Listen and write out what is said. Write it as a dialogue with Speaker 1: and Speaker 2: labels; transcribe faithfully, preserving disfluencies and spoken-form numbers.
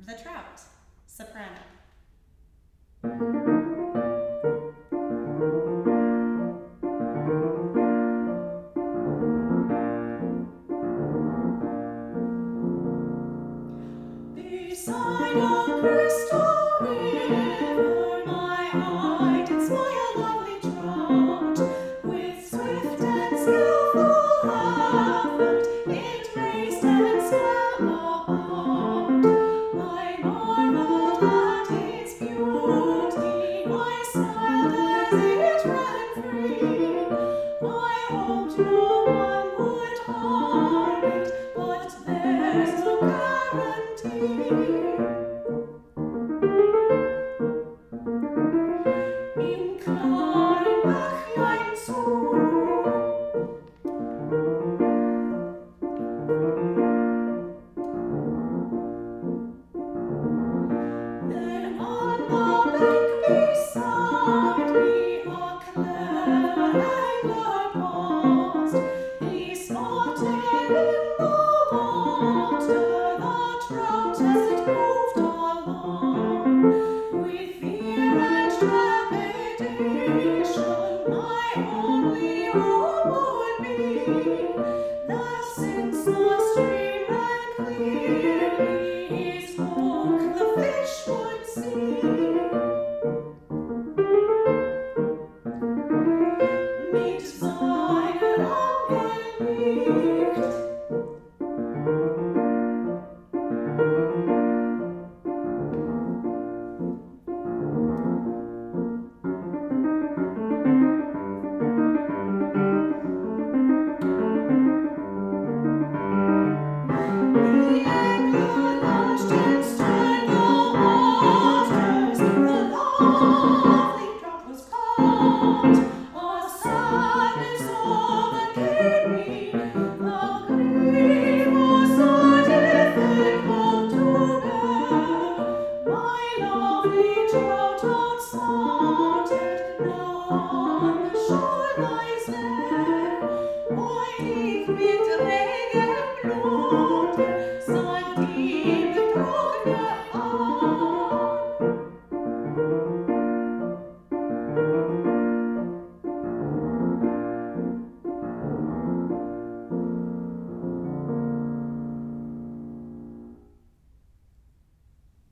Speaker 1: The Trout, soprano.
Speaker 2: Beside a crystal river, my eye did spy a lovely trout. With swift and skillful effort, it raced and swam about. I marveled at its beauty, I smiled as it ran free. I hoped no one would harm it, but there's no guarantee. In Klarenbach ein Zoo. Then on the bank beside me a clever angler paused. He spotted in the water the trout as